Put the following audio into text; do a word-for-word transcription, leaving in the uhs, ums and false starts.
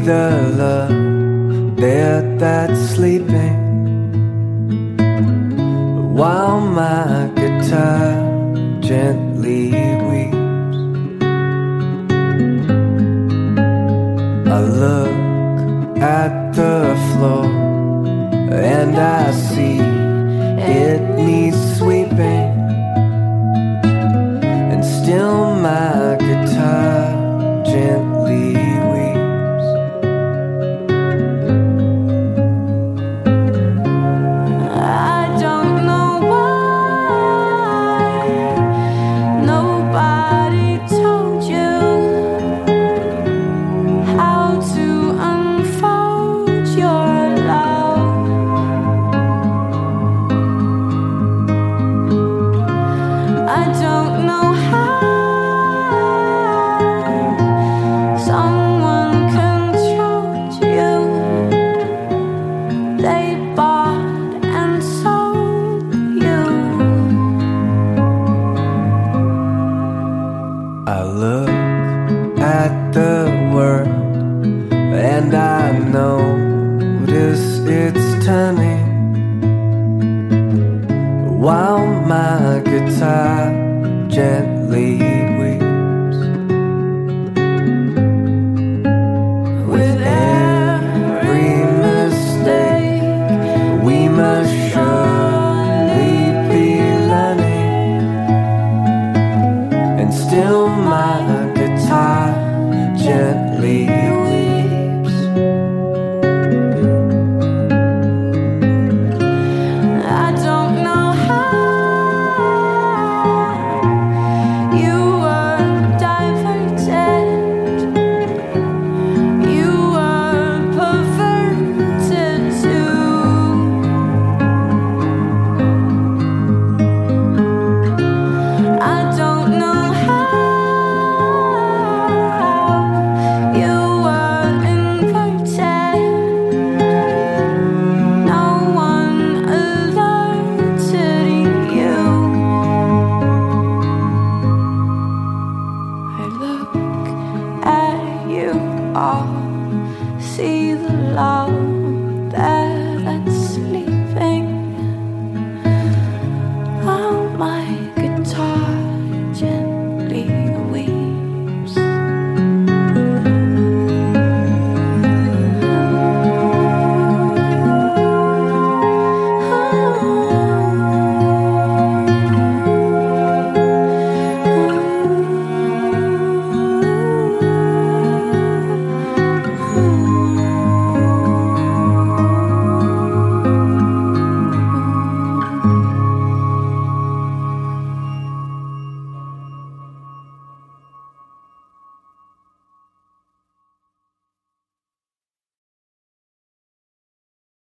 the love there that's sleeping, while my guitar gently weeps. I look at the floor and I see it needs sweeping, and still my guitar gently weeps. I don't know why nobody told you how to unfold your love. I don't know how someone controlled you. They bought and sold you. I look at the world and I notice it's turning, while my guitar gently weeps. With every mistake we must surely be learning, and still my